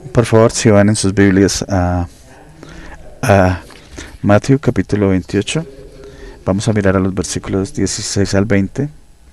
Por favor, si van en sus Biblias a Mateo capítulo 28, vamos a mirar a los versículos 16 al 20.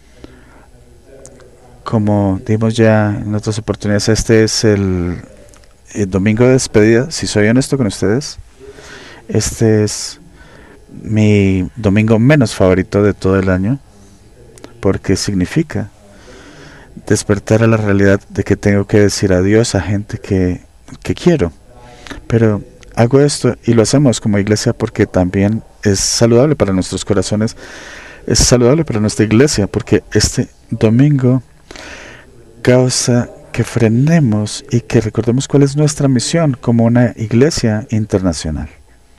Como dimos ya en otras oportunidades, este es el domingo de despedida. Si soy honesto con ustedes, este es mi domingo menos favorito de todo el año, porque significa despertar a la realidad de que tengo que decir adiós a gente que quiero. Pero hago esto y lo hacemos como iglesia porque también es saludable para nuestros corazones, es saludable para nuestra iglesia, porque este domingo causa que frenemos y que recordemos cuál es nuestra misión como una iglesia internacional.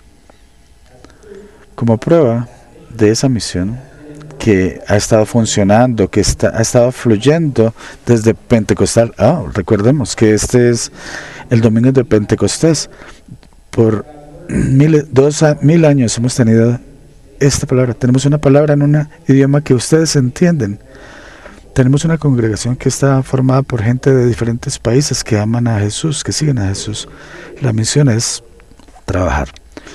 Como prueba de esa misión que ha estado funcionando, que ha estado fluyendo desde Pentecostal. Recordemos que este es el domingo de Pentecostés. Por 2000 años hemos tenido esta palabra. Tenemos una palabra en un idioma que ustedes entienden. Tenemos una congregación que está formada por gente de diferentes países que aman a Jesús, que siguen a Jesús. La misión es trabajar.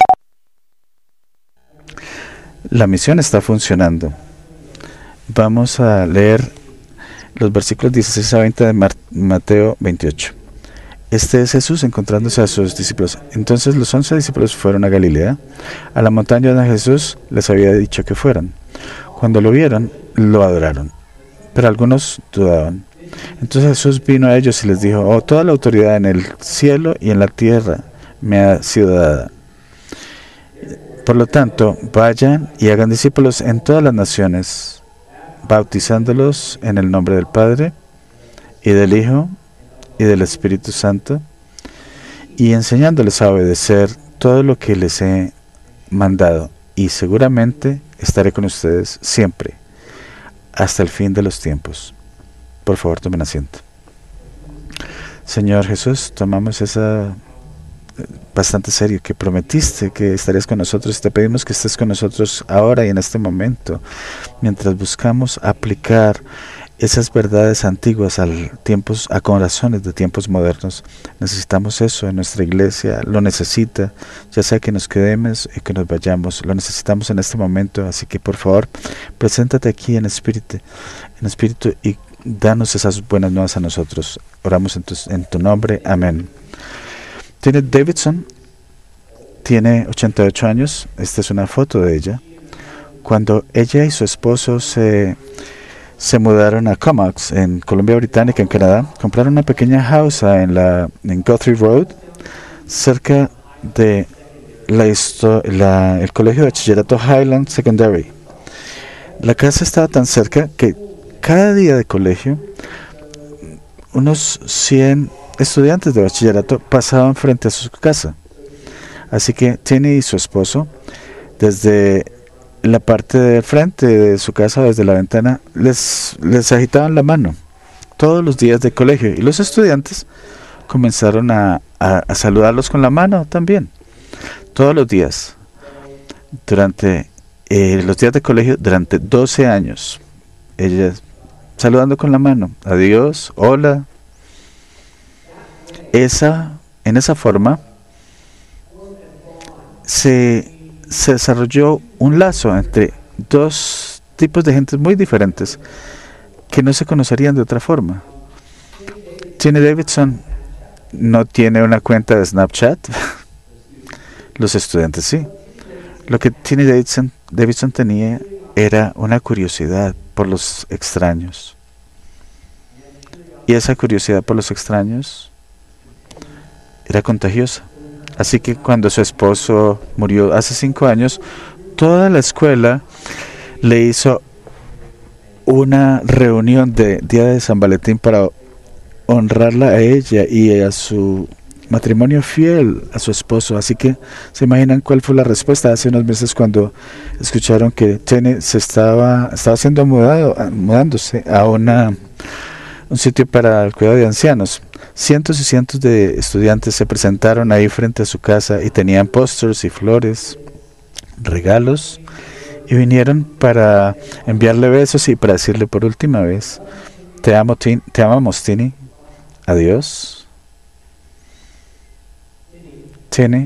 La misión está funcionando. Vamos a leer los versículos 16 a 20 de Mateo 28. Este es Jesús encontrándose a sus discípulos. Entonces los 11 discípulos fueron a Galilea, a la montaña donde Jesús les había dicho que fueran. Cuando lo vieron, lo adoraron, pero algunos dudaban. Entonces Jesús vino a ellos y les dijo: toda la autoridad en el cielo y en la tierra me ha sido dada. Por lo tanto, vayan y hagan discípulos en todas las naciones, bautizándolos en el nombre del Padre, y del Hijo, y del Espíritu Santo, y enseñándoles a obedecer todo lo que les he mandado, y seguramente estaré con ustedes siempre, hasta el fin de los tiempos. Por favor, tomen asiento. Señor Jesús, tomamos esa bastante serio, que prometiste que estarías con nosotros. Te pedimos que estés con nosotros ahora y en este momento, mientras buscamos aplicar esas verdades antiguas a corazones de tiempos modernos. Necesitamos eso en nuestra iglesia, lo necesita, ya sea que nos quedemos y que nos vayamos, lo necesitamos en este momento. Así que por favor, preséntate aquí en espíritu y danos esas buenas nuevas a nosotros. Oramos en tu nombre, amén. Janet Davidson tiene 88 años. Esta es una foto de ella. Cuando ella y su esposo se mudaron a Comox, en Columbia Británica, en Canadá, compraron una pequeña house en Guthrie Road, cerca de el colegio de bachillerato Highland Secondary. La casa estaba tan cerca que cada día de colegio, unos 100 estudiantes de bachillerato pasaban frente a su casa. Así que Tini y su esposo, desde la parte de frente de su casa, desde la ventana, les agitaban la mano todos los días de colegio, y los estudiantes comenzaron a saludarlos con la mano también, todos los días, durante los días de colegio, durante 12 años, ellas saludando con la mano, adiós, hola. En esa forma se desarrolló un lazo entre dos tipos de gente muy diferentes que no se conocerían de otra forma. Jenny Davidson no tiene una cuenta de Snapchat. Los estudiantes sí. Lo que Jenny Davidson tenía era una curiosidad por los extraños. Y esa curiosidad por los extraños era contagiosa. Así que cuando su esposo murió hace 5 años, toda la escuela le hizo una reunión de Día de San Valentín para honrarla a ella y a su matrimonio fiel a su esposo. Así que se imaginan cuál fue la respuesta hace unos meses cuando escucharon que Jenny estaba mudándose a un sitio para el cuidado de ancianos. Cientos y cientos de estudiantes se presentaron ahí frente a su casa y tenían pósters y flores, regalos, y vinieron para enviarle besos y para decirle por última vez: te amamos, Tini, adiós. tiene,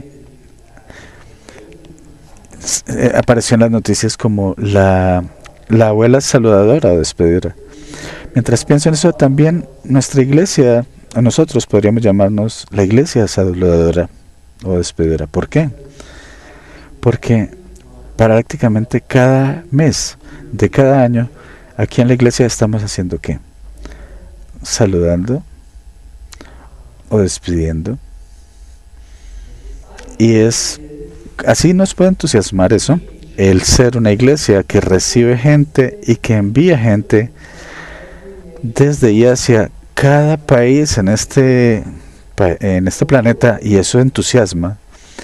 apareció en las noticias como la abuela saludadora o despedidora. Mientras pienso en eso, también nuestra iglesia, o nosotros podríamos llamarnos la iglesia saludadora o despedidora. ¿Por qué? Porque prácticamente cada mes de cada año, aquí en la iglesia estamos haciendo ¿qué? Saludando o despidiendo. Y así nos puede entusiasmar eso, el ser una iglesia que recibe gente y que envía gente desde y hacia cada país en este planeta, y eso entusiasma.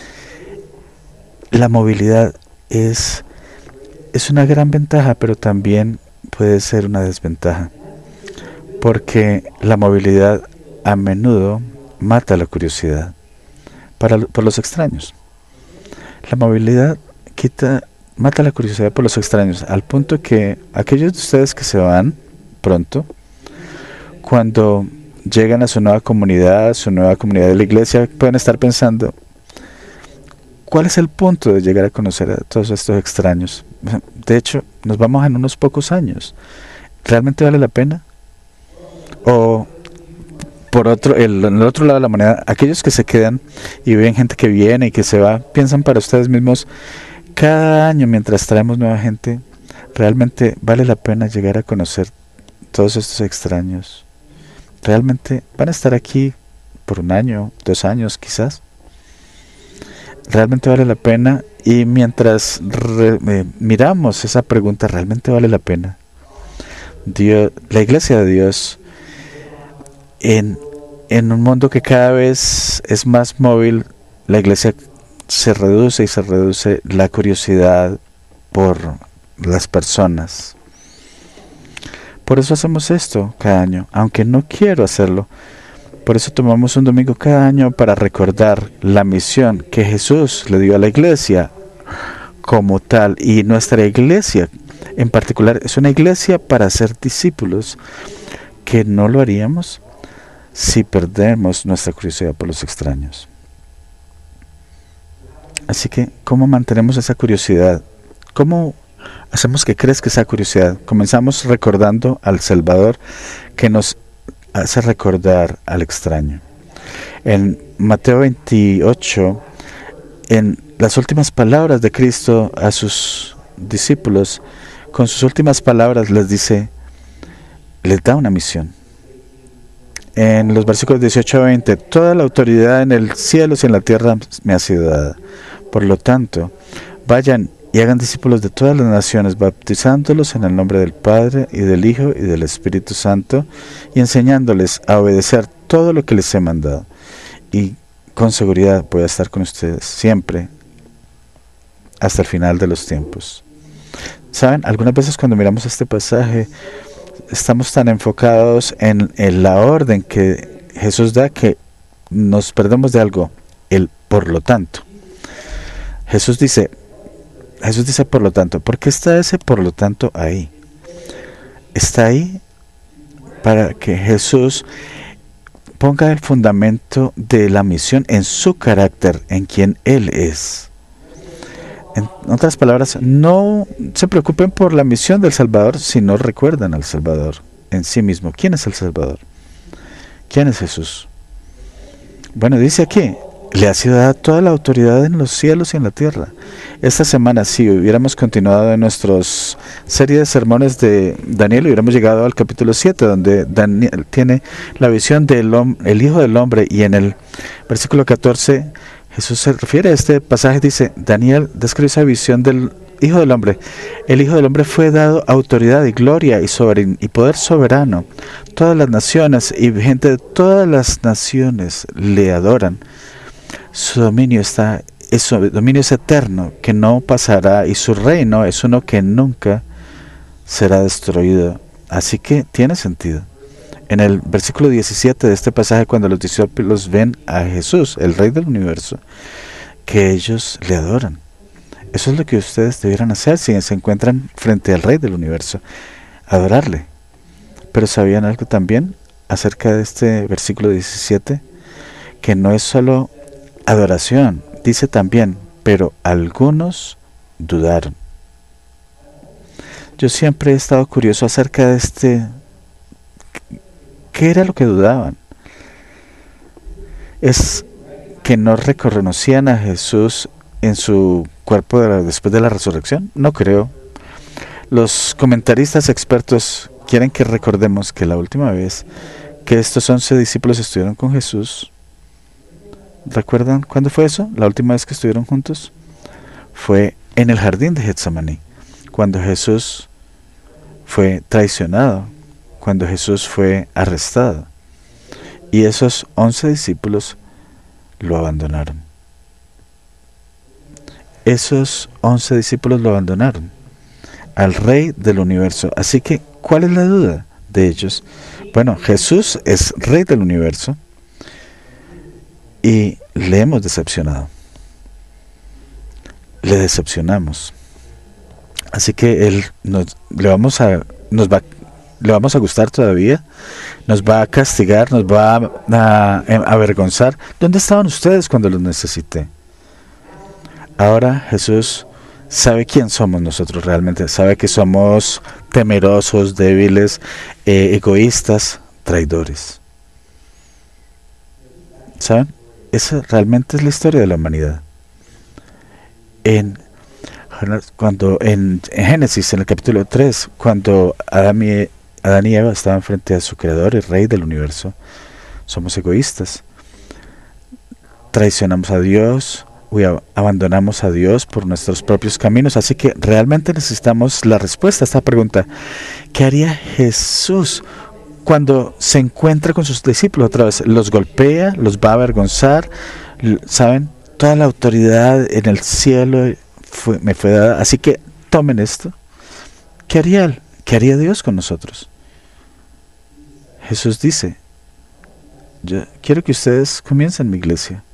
La movilidad es una gran ventaja, pero también puede ser una desventaja, porque la movilidad a menudo mata la curiosidad por los extraños. La movilidad mata la curiosidad por los extraños, al punto que aquellos de ustedes que se van pronto, cuando llegan a su nueva comunidad de la iglesia, pueden estar pensando, ¿cuál es el punto de llegar a conocer a todos estos extraños? De hecho, nos vamos en unos pocos años. ¿Realmente vale la pena? O en el otro lado de la moneda, aquellos que se quedan y ven gente que viene y que se va, piensan para ustedes mismos, cada año mientras traemos nueva gente, ¿realmente vale la pena llegar a conocer todos estos extraños? ¿Realmente van a estar aquí por 1 año, 2 años quizás? ¿Realmente vale la pena? Y mientras miramos esa pregunta, ¿realmente vale la pena? La iglesia de Dios, en un mundo que cada vez es más móvil, la iglesia se reduce la curiosidad por las personas. Por eso hacemos esto cada año, aunque no quiero hacerlo. Por eso tomamos un domingo cada año para recordar la misión que Jesús le dio a la iglesia como tal. Y nuestra iglesia en particular es una iglesia para ser discípulos, que no lo haríamos si perdemos nuestra curiosidad por los extraños. Así que, ¿cómo mantenemos esa curiosidad? ¿Cómo hacemos que crezca esa curiosidad? Comenzamos recordando al Salvador, que nos hace recordar al extraño. En Mateo 28, en las últimas palabras de Cristo a sus discípulos, con sus últimas palabras les da una misión. En los versículos 18 a 20, toda la autoridad en el cielo y en la tierra me ha sido dada. Por lo tanto, vayan y hagan discípulos de todas las naciones, bautizándolos en el nombre del Padre, y del Hijo, y del Espíritu Santo, y enseñándoles a obedecer todo lo que les he mandado. Y con seguridad voy a estar con ustedes siempre, hasta el final de los tiempos. ¿Saben? Algunas veces cuando miramos este pasaje, estamos tan enfocados en la orden que Jesús da, que nos perdemos de algo, el por lo tanto. Jesús dice, por lo tanto. ¿Por qué está ese por lo tanto ahí? Está ahí para que Jesús ponga el fundamento de la misión en su carácter, en quien Él es. En otras palabras, no se preocupen por la misión del Salvador si no recuerdan al Salvador en sí mismo. ¿Quién es el Salvador? ¿Quién es Jesús? Bueno, dice aquí, le ha sido dada toda la autoridad en los cielos y en la tierra. Esta semana, si hubiéramos continuado en nuestra serie de sermones de Daniel, hubiéramos llegado al capítulo 7, donde Daniel tiene la visión del Hijo del Hombre, y en el versículo 14, Jesús se refiere a este pasaje, dice, Daniel describe esa visión del Hijo del Hombre. El Hijo del Hombre fue dado autoridad y gloria y poder soberano. Todas las naciones y gente de todas las naciones le adoran. Su dominio es eterno, que no pasará, y su reino es uno que nunca será destruido. Así que tiene sentido. En el versículo 17 de este pasaje, cuando los discípulos ven a Jesús, el Rey del Universo, que ellos le adoran. Eso es lo que ustedes debieran hacer si se encuentran frente al Rey del Universo, adorarle. Pero ¿sabían algo también acerca de este versículo 17? Que no es solo adoración. Dice también, pero algunos dudaron. Yo siempre he estado curioso acerca de ¿qué era lo que dudaban? ¿Es que no reconocían a Jesús en su cuerpo después de la resurrección? No creo. Los comentaristas expertos quieren que recordemos que la última vez que estos 11 discípulos estuvieron con Jesús, ¿recuerdan cuándo fue eso? La última vez que estuvieron juntos fue en el jardín de Getsemaní, cuando Jesús fue traicionado, cuando Jesús fue arrestado. Y esos 11 discípulos lo abandonaron. Esos 11 discípulos lo abandonaron al Rey del universo. Así que, ¿cuál es la duda de ellos? Bueno, Jesús es Rey del universo y le hemos decepcionado. Le decepcionamos. Así que le vamos a gustar todavía, nos va a castigar, nos va a avergonzar. ¿Dónde estaban ustedes cuando los necesité? Ahora Jesús sabe quién somos nosotros realmente, sabe que somos temerosos, débiles, egoístas, traidores. ¿Saben? Esa realmente es la historia de la humanidad. En Génesis, en el capítulo 3, cuando Adán y Eva estaban frente a su creador y Rey del universo, somos egoístas. Traicionamos a Dios, abandonamos a Dios por nuestros propios caminos. Así que realmente necesitamos la respuesta a esta pregunta. ¿Qué haría Jesús cuando se encuentra con sus discípulos otra vez? ¿Los golpea? ¿Los va a avergonzar? ¿Saben? Toda la autoridad en el cielo me fue dada. Así que tomen esto. ¿Qué haría Él? ¿Qué haría Dios con nosotros? Jesús dice, yo quiero que ustedes comiencen mi iglesia.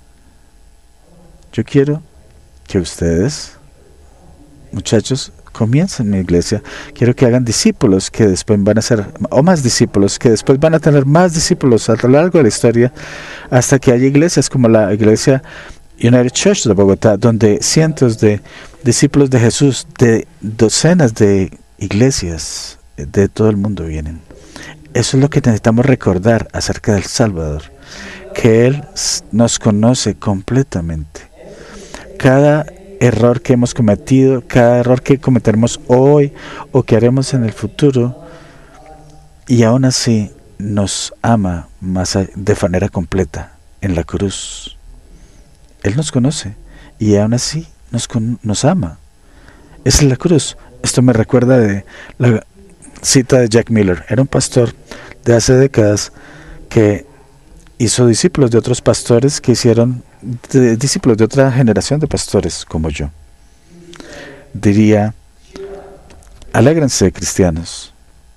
Yo quiero que ustedes, muchachos, comiencen mi iglesia. Quiero que hagan discípulos que después van a ser, o más discípulos, que después van a tener más discípulos a lo largo de la historia, hasta que haya iglesias como la iglesia United Church de Bogotá, donde cientos de discípulos de Jesús, de docenas de iglesias de todo el mundo vienen. Eso es lo que necesitamos recordar acerca del Salvador, que Él nos conoce completamente. Cada error que hemos cometido, cada error que cometeremos hoy o que haremos en el futuro, y aún así nos ama de manera completa en la cruz. Él nos conoce y aún así nos ama. Esa es la cruz. Esto me recuerda de la cita de Jack Miller. Era un pastor de hace décadas que hizo discípulos de otros pastores que hicieron discípulos de otra generación de pastores como yo. Diría, alégrense, cristianos.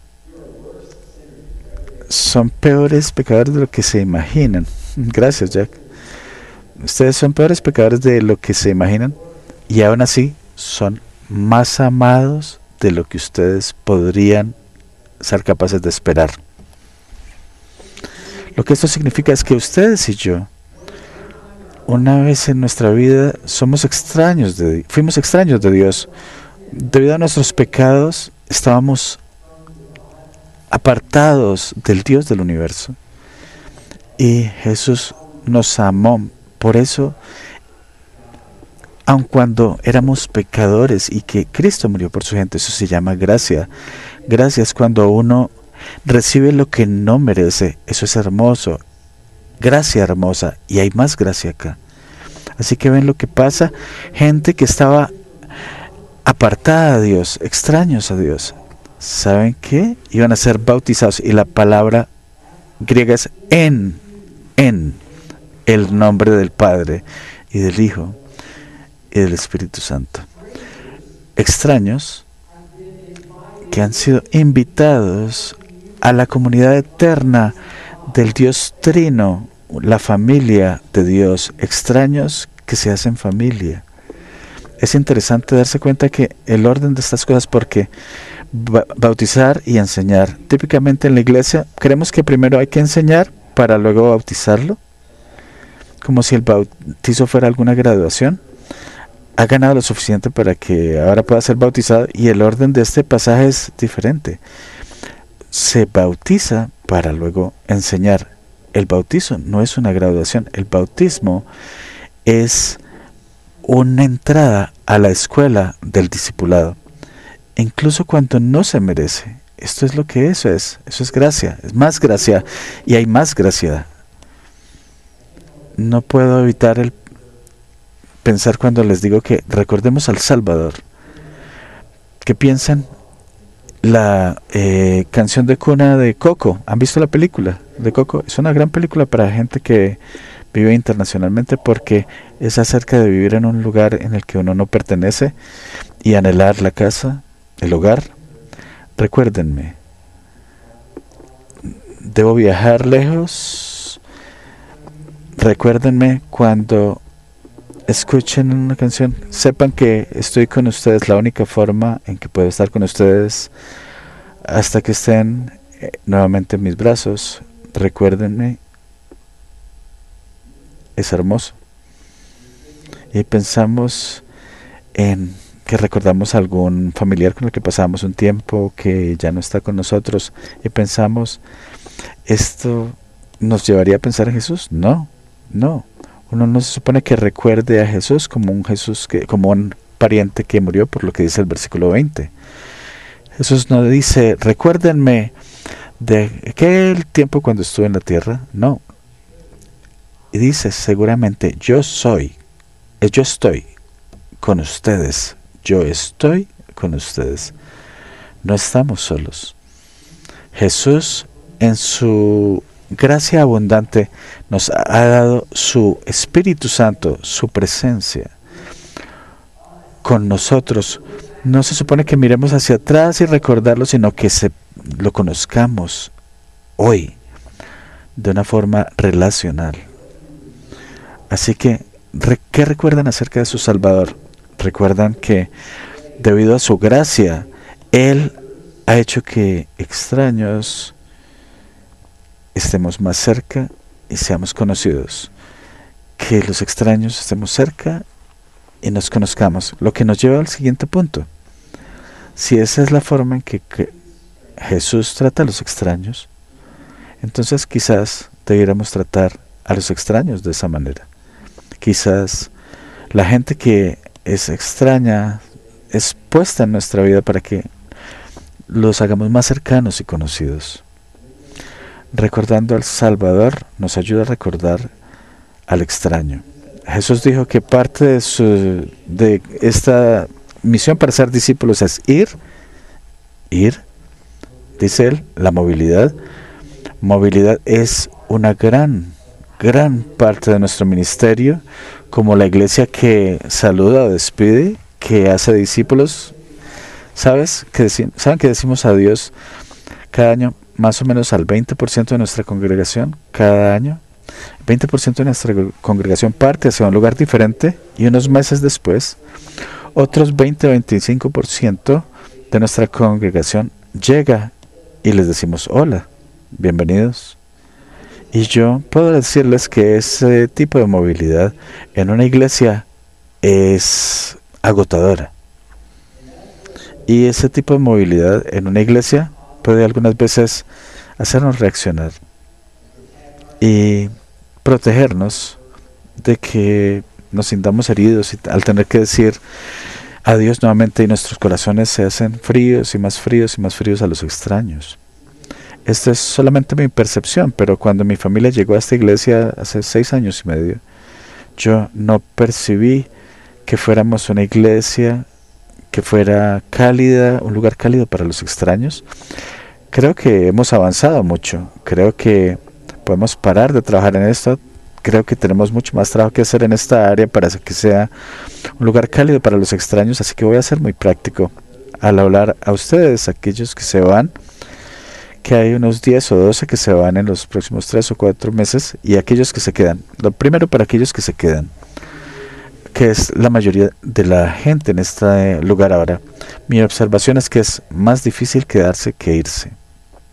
Son peores pecadores de lo que se imaginan. Gracias, Jack. Ustedes son peores pecadores de lo que se imaginan y aún así son más amados de lo que ustedes podrían ser capaces de esperar. Lo que esto significa es que ustedes y yo, una vez en nuestra vida, fuimos extraños de Dios. Debido a nuestros pecados, estábamos apartados del Dios del universo. Y Jesús nos amó. Por eso, aun cuando éramos pecadores y que Cristo murió por su gente, eso se llama gracia. Gracia es cuando uno recibe lo que no merece. Eso es hermoso. Gracia hermosa. Y hay más gracia acá. Así que ven lo que pasa. Gente que estaba apartada de Dios, extraños a Dios. ¿Saben qué? Iban a ser bautizados. Y la palabra griega es en el nombre del Padre y del Hijo y del Espíritu Santo. Extraños que han sido invitados a la comunidad eterna del Dios Trino, la familia de Dios. Extraños que se hacen familia. Es interesante darse cuenta que el orden de estas cosas, porque bautizar y enseñar, típicamente en la iglesia creemos que primero hay que enseñar para luego bautizarlo, como si el bautizo fuera alguna graduación. Ha ganado lo suficiente para que ahora pueda ser bautizado, y el orden de este pasaje es diferente. Se bautiza para luego enseñar. El bautizo no es una graduación. El bautismo es una entrada a la escuela del discipulado, incluso cuando no se merece. Esto es lo que eso es gracia, es más gracia, y hay más gracia. No puedo evitar el pensar cuando les digo que recordemos al Salvador. ¿Qué piensan? La canción de cuna de Coco. ¿Han visto la película de Coco? Es una gran película para gente que vive internacionalmente, porque es acerca de vivir en un lugar en el que uno no pertenece y anhelar la casa, el hogar. Recuérdenme, debo viajar lejos. Recuérdenme cuando escuchen una canción, sepan que estoy con ustedes. La única forma en que puedo estar con ustedes hasta que estén nuevamente en mis brazos. Recuérdenme, es hermoso. Y pensamos en que recordamos a algún familiar con el que pasamos un tiempo que ya no está con nosotros, y pensamos, ¿esto nos llevaría a pensar en Jesús? No. Uno no se supone que recuerde a Jesús como como un pariente que murió, por lo que dice el versículo 20. Jesús no dice, recuérdenme de aquel tiempo cuando estuve en la tierra. No. Y dice, seguramente yo estoy con ustedes. Yo estoy con ustedes. No estamos solos. Jesús, en su gracia abundante, nos ha dado su Espíritu Santo, su presencia con nosotros. No se supone que miremos hacia atrás y recordarlo, sino que lo conozcamos hoy de una forma relacional. Así que, ¿qué recuerdan acerca de su Salvador? Recuerdan que debido a su gracia, Él ha hecho que extraños estemos más cerca y seamos conocidos. Que los extraños estemos cerca y nos conozcamos. Lo que nos lleva al siguiente punto. Si esa es la forma en que Jesús trata a los extraños, entonces quizás debiéramos tratar a los extraños de esa manera. Quizás la gente que es extraña es puesta en nuestra vida para que los hagamos más cercanos y conocidos. Recordando al Salvador nos ayuda a recordar al extraño. Jesús dijo que parte de esta misión para ser discípulos es ir, dice él, la movilidad. Movilidad es una gran parte de nuestro ministerio, como la iglesia que saluda o despide, que hace discípulos. ¿Saben que decimos adiós cada año más o menos al 20% de nuestra congregación? Cada año 20% de nuestra congregación parte hacia un lugar diferente, y unos meses después otros 20-25% de nuestra congregación llega y les decimos hola, bienvenidos. Y yo puedo decirles que ese tipo de movilidad en una iglesia es agotadora. Y ese tipo de movilidad en una iglesia puede algunas veces hacernos reaccionar y protegernos de que nos sintamos heridos al tener que decir adiós nuevamente, y nuestros corazones se hacen fríos y más fríos y más fríos a los extraños. Esto es solamente mi percepción, pero cuando mi familia llegó a esta iglesia hace 6 años y medio, yo no percibí que fuéramos una iglesia que fuera cálida, un lugar cálido para los extraños. Creo que hemos avanzado mucho, creo que podemos parar de trabajar en esto, creo que tenemos mucho más trabajo que hacer en esta área para que sea un lugar cálido para los extraños, así que voy a ser muy práctico al hablar a ustedes, aquellos que se van, que hay unos 10 o 12 que se van en los próximos 3 o 4 meses, y aquellos que se quedan. Lo primero, para aquellos que se quedan, que es la mayoría de la gente en este lugar ahora, mi observación es que es más difícil quedarse que irse.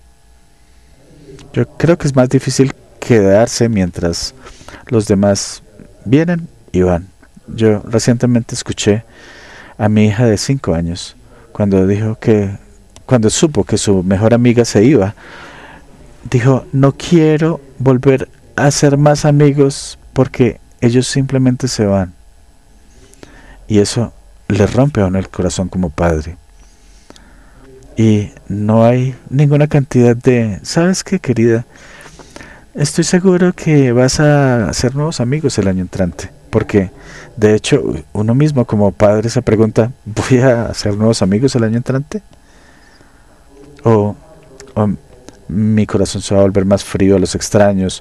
Yo creo que es más difícil quedarse mientras los demás vienen y van. Yo recientemente escuché a mi hija de 5 años cuando supo que su mejor amiga se iba, dijo: no quiero volver a ser más amigos porque ellos simplemente se van. Y eso le rompe a uno el corazón como padre. Y no hay ninguna cantidad de: ¿sabes qué, querida? Estoy seguro que vas a hacer nuevos amigos el año entrante. Porque, de hecho, uno mismo como padre se pregunta: ¿voy a hacer nuevos amigos el año entrante? O mi corazón se va a volver más frío a los extraños.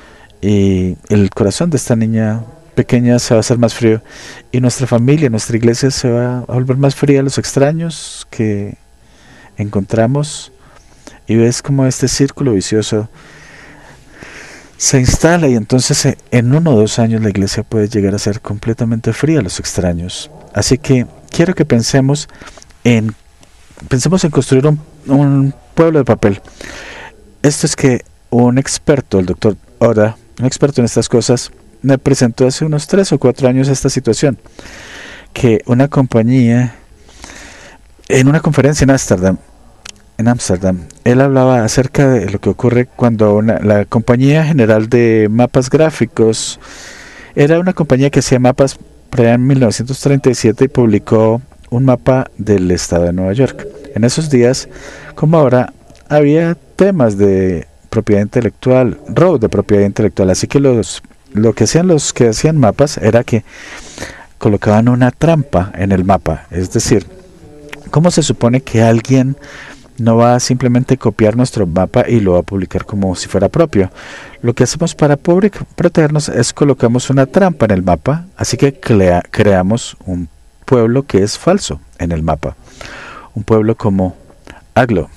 Y el corazón de esta niña pequeña se va a hacer más frío. Y nuestra familia, nuestra iglesia se va a volver más fría a los extraños que encontramos. Y ves como este círculo vicioso se instala, y entonces en 1 o 2 años la iglesia puede llegar a ser completamente fría a los extraños. Así que quiero que pensemos en construir un pueblo de papel. Esto es que un experto, el doctor Oda, un experto en estas cosas, me presentó hace unos 3 o 4 años esta situación, que una compañía, en una conferencia en Ámsterdam, él hablaba acerca de lo que ocurre cuando la compañía general de mapas gráficos era una compañía que hacía mapas por allá en 1937 y publicó un mapa del estado de Nueva York. En esos días, como ahora, había temas de propiedad intelectual, robo de propiedad intelectual, así que lo que hacían los que hacían mapas era que colocaban una trampa en el mapa. Es decir, ¿cómo se supone que alguien no va a simplemente copiar nuestro mapa y lo va a publicar como si fuera propio? Lo que hacemos para protegernos es colocamos una trampa en el mapa, así que creamos un pueblo que es falso en el mapa. Un pueblo como Aglo,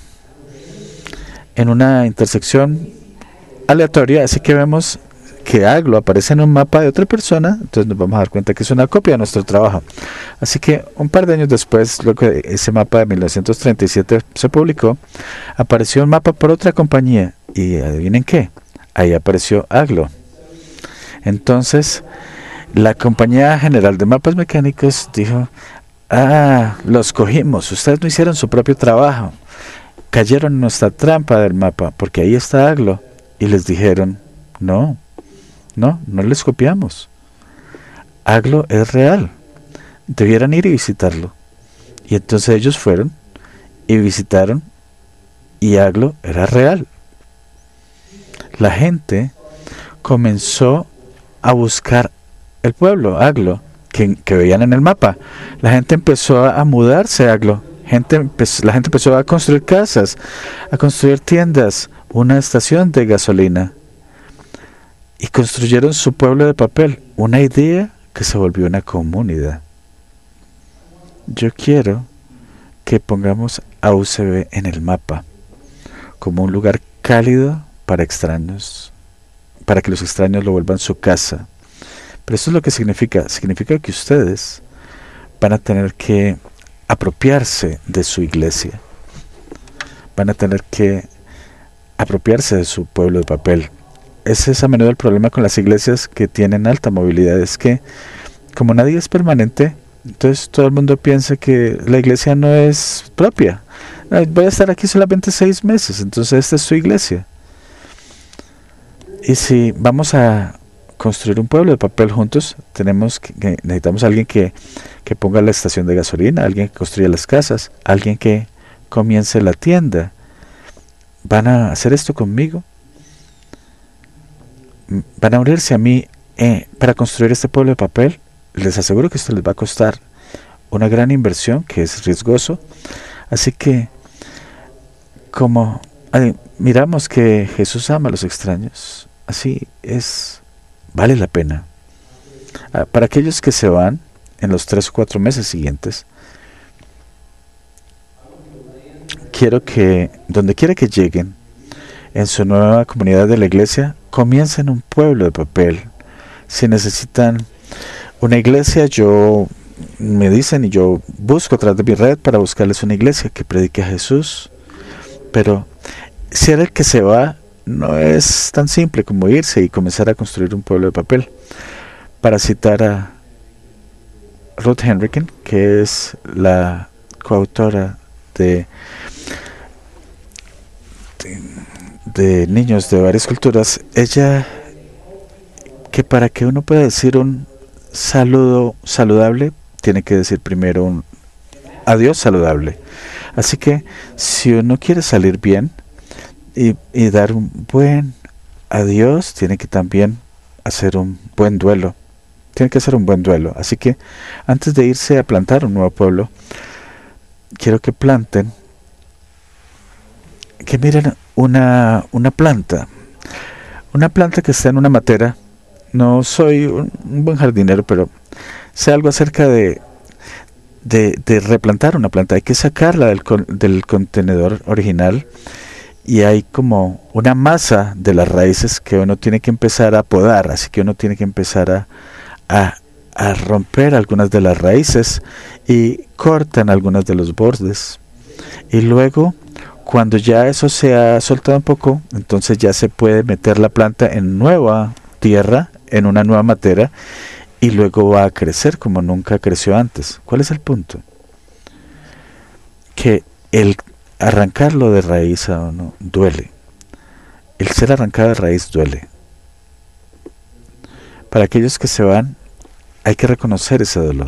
en una intersección aleatoria, así que vemos que Aglo aparece en un mapa de otra persona, entonces nos vamos a dar cuenta que es una copia de nuestro trabajo. Así que un par de años después, luego que ese mapa de 1937 se publicó, apareció un mapa por otra compañía, y adivinen qué, ahí apareció Aglo. Entonces la compañía general de mapas mecánicos dijo: los cogimos, ustedes no hicieron su propio trabajo, cayeron en nuestra trampa del mapa, porque ahí está Aglo. Y les dijeron: no les copiamos. Aglo es real. Debieran ir y visitarlo. Y entonces ellos fueron y visitaron, y Aglo era real. La gente comenzó a buscar el pueblo Aglo que veían en el mapa. La gente empezó a mudarse a Aglo. La gente empezó a construir casas, a construir tiendas, una estación de gasolina. Y construyeron su pueblo de papel, una idea que se volvió una comunidad. Yo quiero que pongamos a UCB en el mapa como un lugar cálido para extraños, para que los extraños lo vuelvan su casa. Pero eso es lo que significa. Significa que ustedes van a tener que apropiarse de su iglesia. Van a tener que apropiarse de su pueblo de papel. Ese es a menudo el problema con las iglesias que tienen alta movilidad, es que como nadie es permanente, entonces todo el mundo piensa que la iglesia no es propia. Voy a estar aquí solamente 6 meses, entonces esta es su iglesia. Y si vamos a construir un pueblo de papel juntos, necesitamos a alguien que ponga la estación de gasolina, alguien que construya las casas, alguien que comience la tienda. ¿Van a hacer esto conmigo? ¿Van a unirse a mí para construir este pueblo de papel? Les aseguro que esto les va a costar una gran inversión, que es riesgoso. Así que, como miramos que Jesús ama a los extraños, así es, vale la pena. Para aquellos que se van en los 3 o 4 meses siguientes, quiero que, donde quiera que lleguen, en su nueva comunidad de la iglesia, comiencen un pueblo de papel. Si necesitan una iglesia, me dicen y yo busco a través de mi red para buscarles una iglesia que predique a Jesús. Pero si era el que se va, no es tan simple como irse y comenzar a construir un pueblo de papel. para citar a Ruth Henriken, que es la coautora de niños de varias culturas, ella, que para que uno pueda decir un saludo saludable, tiene que decir primero un adiós saludable. Así que si uno quiere salir bien y dar un buen adiós, tiene que también hacer un buen duelo. Tiene que hacer un buen duelo. Así que antes de irse a plantar un nuevo pueblo, quiero que planten, que miren una planta que está en una matera. No soy un buen jardinero, pero sé algo acerca de replantar una planta. Hay que sacarla del contenedor original y hay como una masa de las raíces que uno tiene que empezar a podar. Así que uno tiene que empezar a romper algunas de las raíces y cortan algunas de los bordes. Y luego, cuando ya eso se ha soltado un poco, entonces ya se puede meter la planta en nueva tierra, en una nueva matera, y luego va a crecer como nunca creció antes. ¿Cuál es el punto? Que el arrancarlo de raíz a uno duele. El ser arrancado de raíz duele. Para aquellos que se van, hay que reconocer ese dolor.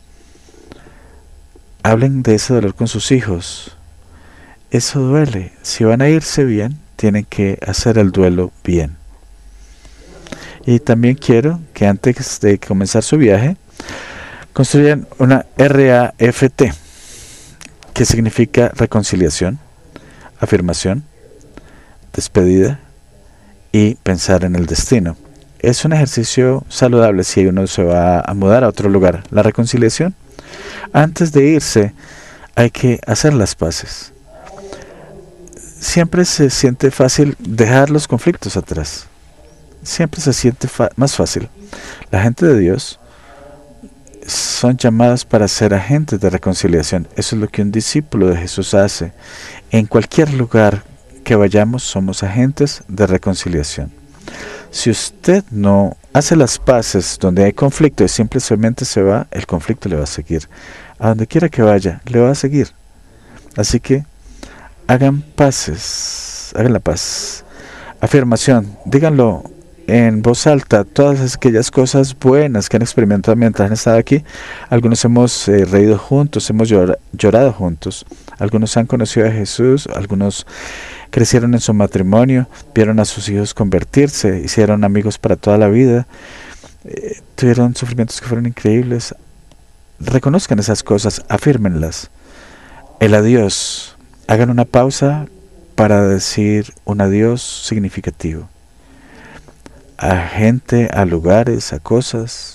Hablen de ese dolor con sus hijos. Eso duele. Si van a irse bien, tienen que hacer el duelo bien. Y también quiero que antes de comenzar su viaje, construyan una RAFT, que significa reconciliación, afirmación, despedida y pensar en el destino. Es un ejercicio saludable si uno se va a mudar a otro lugar. La reconciliación, antes de irse, hay que hacer las paces. Siempre se siente fácil dejar los conflictos atrás. Siempre se siente más fácil. La gente de Dios son llamados para ser agentes de reconciliación. Eso es lo que un discípulo de Jesús hace. En cualquier lugar que vayamos, somos agentes de reconciliación. Si usted no hace las paces donde hay conflicto y simplemente se va, el conflicto le va a seguir. A donde quiera que vaya, le va a seguir. Así que hagan paces, hagan la paz. Afirmación, díganlo en voz alta, todas aquellas cosas buenas que han experimentado mientras han estado aquí. Algunos hemos reído juntos, hemos llorado juntos. Algunos han conocido a Jesús, algunos crecieron en su matrimonio, vieron a sus hijos convertirse, hicieron amigos para toda la vida, tuvieron sufrimientos que fueron increíbles. Reconozcan esas cosas, afírmenlas. El adiós, hagan una pausa para decir un adiós significativo. A gente, a lugares, a cosas.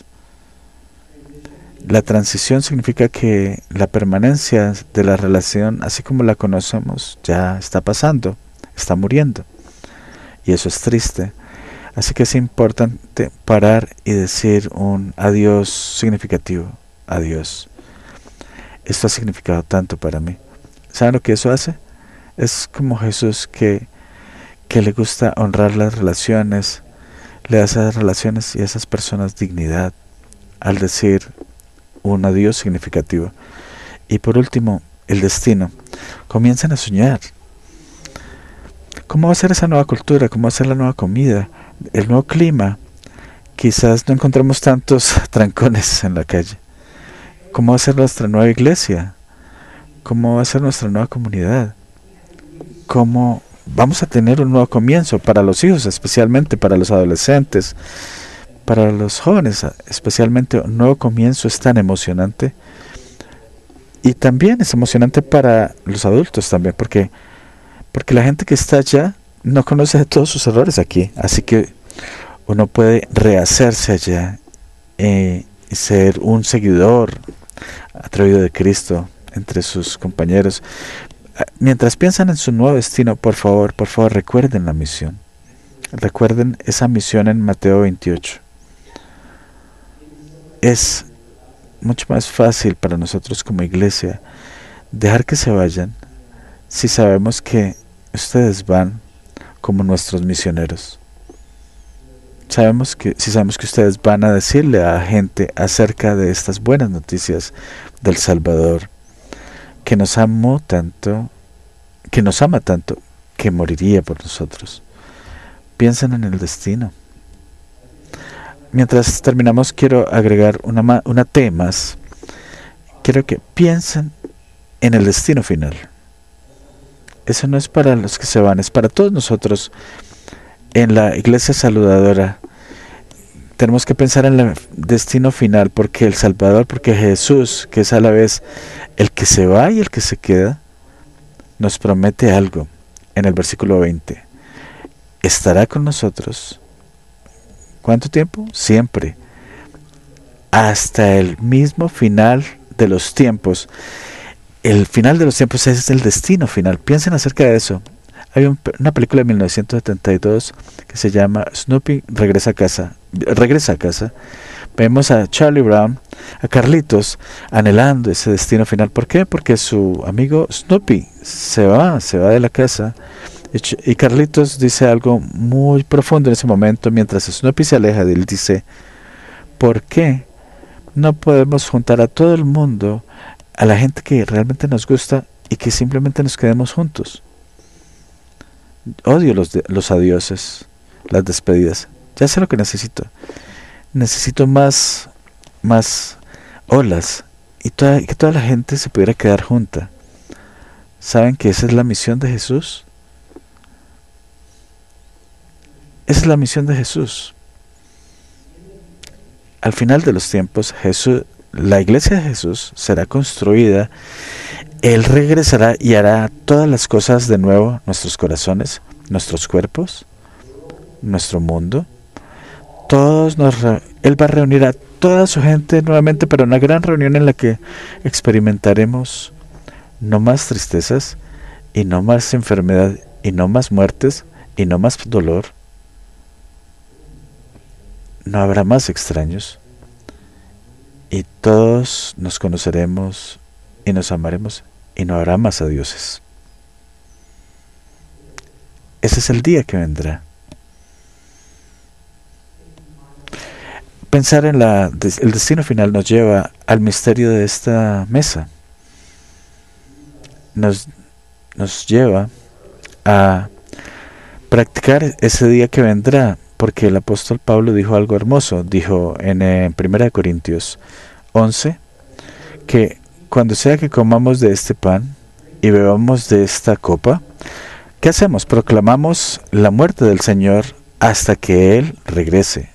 La transición significa que la permanencia de la relación, así como la conocemos, ya está pasando, está muriendo. Y eso es triste. Así que es importante parar y decir un adiós significativo. Adiós. Esto ha significado tanto para mí. ¿Saben lo que eso hace? Es como Jesús que le gusta honrar las relaciones, le da a esas relaciones y a esas personas dignidad al decir un adiós significativo. Y por último, el destino. Comiencen a soñar. ¿Cómo va a ser esa nueva cultura? ¿Cómo va a ser la nueva comida? El nuevo clima. Quizás no encontremos tantos trancones en la calle. ¿Cómo va a ser nuestra nueva iglesia? ¿Cómo va a ser nuestra nueva comunidad? ¿Cómo vamos a tener un nuevo comienzo para los hijos, especialmente para los adolescentes, para los jóvenes, especialmente? Un nuevo comienzo es tan emocionante. Y también es emocionante para los adultos también, porque la gente que está allá no conoce de todos sus errores aquí. Así que uno puede rehacerse allá y ser un seguidor atrevido de Cristo entre sus compañeros. Mientras piensan en su nuevo destino, por favor, recuerden la misión. Recuerden esa misión en Mateo 28. Es mucho más fácil para nosotros como iglesia dejar que se vayan si sabemos que ustedes van como nuestros misioneros. Si sabemos que ustedes van a decirle a gente acerca de estas buenas noticias del Salvador, que nos amó tanto, que nos ama tanto, que moriría por nosotros. Piensen en el destino. Mientras terminamos, quiero agregar una T más. Quiero que piensen en el destino final. Eso no es para los que se van, es para todos nosotros. En la iglesia saludadora tenemos que pensar en el destino final, porque el Salvador, porque Jesús, que es a la vez el que se va y el que se queda, nos promete algo en el versículo 20. Estará con nosotros. ¿Cuánto tiempo? Siempre. Hasta el mismo final de los tiempos. El final de los tiempos es el destino final. Piensen acerca de eso. Hay una película de 1972 que se llama Snoopy regresa a casa. Vemos a Charlie Brown, a Carlitos, anhelando ese destino final. ¿Por qué? Porque su amigo Snoopy se va de la casa. Y Carlitos dice algo muy profundo en ese momento. Mientras Snoopy se aleja de él, dice: ¿por qué no podemos juntar a todo el mundo, a la gente que realmente nos gusta, y que simplemente nos quedemos juntos? Odio los adioses, las despedidas. Ya sé lo que necesito. Necesito más olas, y que toda la gente se pudiera quedar junta. ¿Saben que esa es la misión de Jesús? Esa es la misión de Jesús. Al final de los tiempos, la iglesia de Jesús será construida. Él regresará y hará todas las cosas de nuevo: nuestros corazones, nuestros cuerpos, nuestro mundo. Él va a reunir a toda su gente nuevamente, pero una gran reunión en la que experimentaremos no más tristezas, y no más enfermedad, y no más muertes, y no más dolor. No habrá más extraños, y todos nos conoceremos y nos amaremos, y no habrá más adioses. Ese es el día que vendrá. Pensar en el destino final nos lleva al misterio de esta mesa. Nos lleva a practicar ese día que vendrá, porque el apóstol Pablo dijo algo hermoso. Dijo en 1 Corintios 11 que cuando sea que comamos de este pan y bebamos de esta copa, ¿qué hacemos? Proclamamos la muerte del Señor hasta que Él regrese.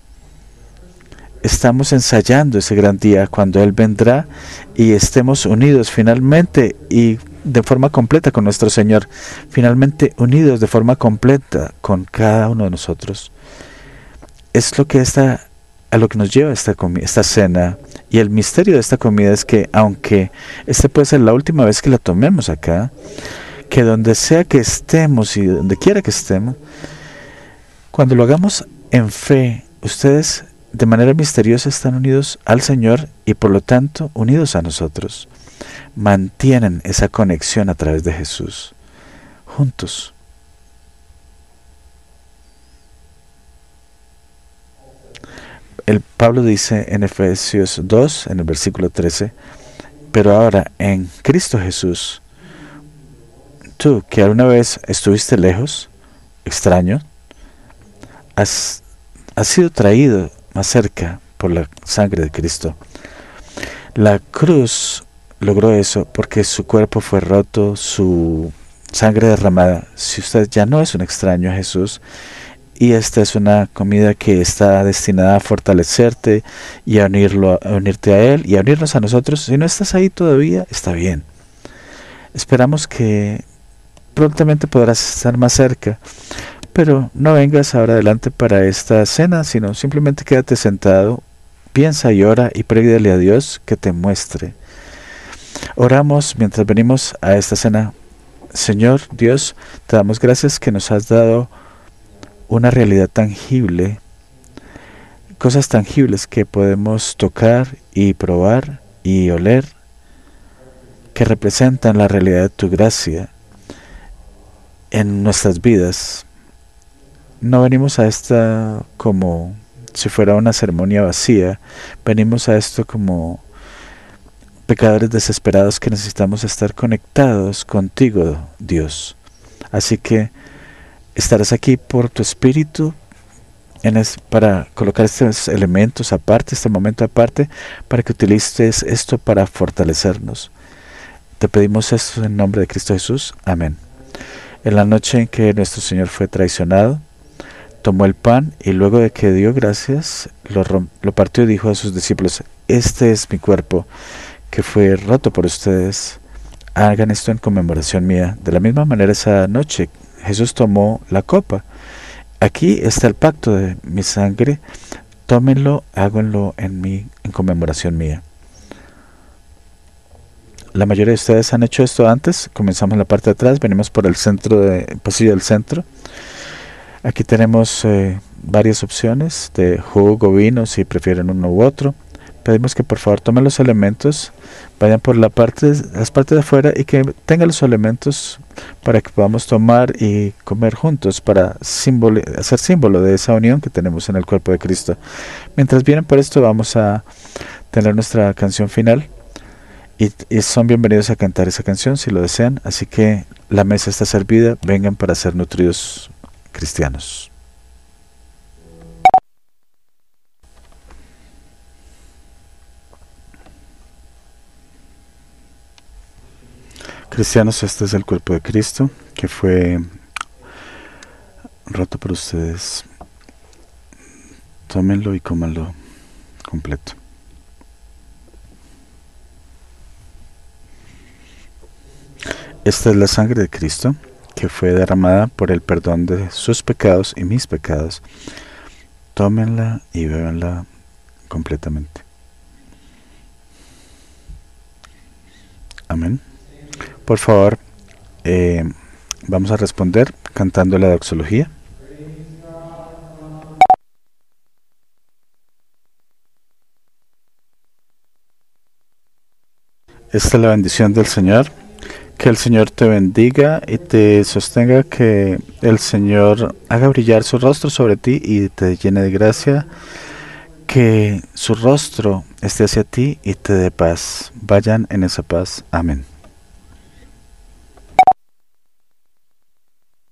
Estamos ensayando ese gran día cuando Él vendrá y estemos unidos finalmente y de forma completa con nuestro Señor, finalmente unidos de forma completa con cada uno de nosotros. Es a lo que nos lleva esta cena. Y el misterio de esta comida es que, aunque puede ser la última vez que la tomemos acá, que donde sea que estemos y donde quiera que estemos, cuando lo hagamos en fe, ustedes de manera misteriosa están unidos al Señor y por lo tanto unidos a nosotros. Mantienen esa conexión a través de Jesús, juntos. Pablo dice en Efesios 2, en el versículo 13, pero ahora en Cristo Jesús, tú que alguna vez estuviste lejos, extraño, has sido traído más cerca por la sangre de Cristo. La cruz logró eso porque su cuerpo fue roto, su sangre derramada. Si usted ya no es un extraño a Jesús, y esta es una comida que está destinada a fortalecerte y a unirte a Él y a unirnos a nosotros. Si no estás ahí todavía, está bien. Esperamos que prontamente podrás estar más cerca, pero no vengas ahora adelante para esta cena, sino simplemente quédate sentado, piensa y ora y pídele a Dios que te muestre. Oramos mientras venimos a esta cena. Señor Dios, te damos gracias que nos has dado una realidad tangible, cosas tangibles que podemos tocar y probar y oler, que representan la realidad de tu gracia en nuestras vidas. no venimos a esta como si fuera una ceremonia vacía, venimos a esto como pecadores desesperados que necesitamos estar conectados contigo, Dios. Así que estarás aquí por tu espíritu para colocar estos elementos aparte, este momento aparte, para que utilices esto para fortalecernos. Te pedimos esto en nombre de Cristo Jesús. Amén. En la noche en que nuestro Señor fue traicionado, tomó el pan y luego de que dio gracias, lo partió y dijo a sus discípulos: este es mi cuerpo, que fue roto por ustedes. Hagan esto en conmemoración mía. De la misma manera, esa noche Jesús tomó la copa. Aquí está el pacto de mi sangre. Tómenlo, háganlo en conmemoración mía. La mayoría de ustedes han hecho esto antes. Comenzamos en la parte de atrás, venimos por el pasillo del centro. Aquí tenemos varias opciones de jugo o vino, si prefieren uno u otro. Pedimos que por favor tomen los elementos, vayan por las partes de afuera y que tengan los elementos para que podamos tomar y comer juntos, para hacer símbolo de esa unión que tenemos en el cuerpo de Cristo. Mientras vienen por esto, vamos a tener nuestra canción final y son bienvenidos a cantar esa canción si lo desean. Así que la mesa está servida, vengan para ser nutridos cristianos. Cristianos, este es el cuerpo de Cristo que fue roto por ustedes. Tómenlo y cómanlo completo. Esta es la sangre de Cristo que fue derramada por el perdón de sus pecados y mis pecados. Tómenla y bébanla completamente. Amén. Por favor, vamos a responder cantando la doxología. Esta es la bendición del Señor. Que el Señor te bendiga y te sostenga, que el Señor haga brillar su rostro sobre ti y te llene de gracia, que su rostro esté hacia ti y te dé paz. Vayan en esa paz. Amén.